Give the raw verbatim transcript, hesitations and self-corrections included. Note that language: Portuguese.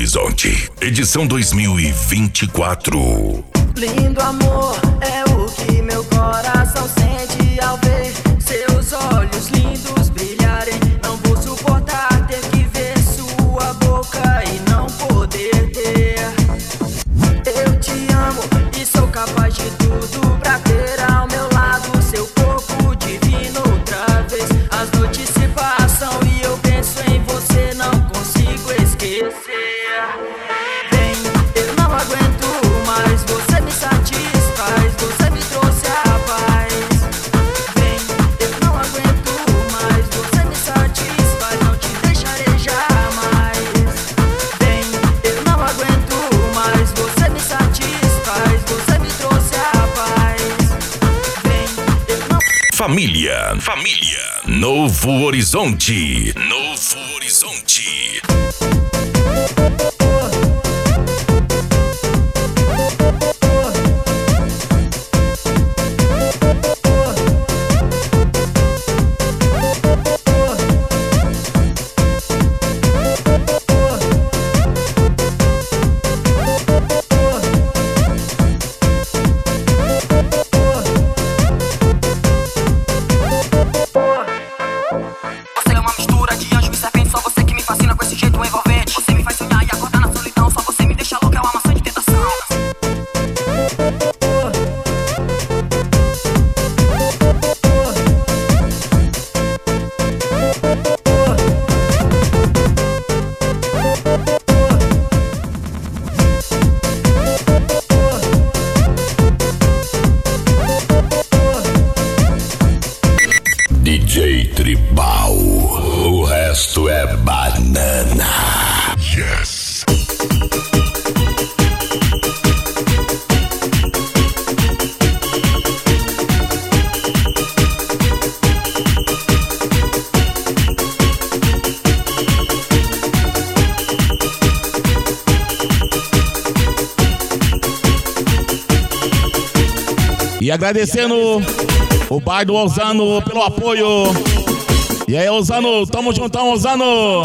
Horizonte, edição dois mil e vinte e quatro. Lindo amor é o que meu coração sente ao ver seus olhos lindos brilharem. Não vou suportar ter que ver sua boca e não poder ter. Eu te amo e sou capaz de tudo pra ter ao meu lado seu corpo divino outra vez. As noites se passam e eu penso em você, não consigo esquecer. Vem, eu não aguento mais, você me satisfaz, você me trouxe a paz. Vem, eu não aguento mais, você me satisfaz, não te deixarei jamais. Vem, eu não aguento mais, você me satisfaz, você me trouxe a paz. Vem, eu não... Família, família, Novo Horizonte, Novo Horizonte. Você é uma mistura de anjo e serpente, só você que me fascina com esse jeito envolvente. Você me faz sonhar e acordar na solidão, só você me deixa louca, é uma maçã de tentação. D J Tribal, o resto é banana. Yes. E agradecendo o bar do Osano pelo apoio. E aí, Osano, tamo juntão, Osano.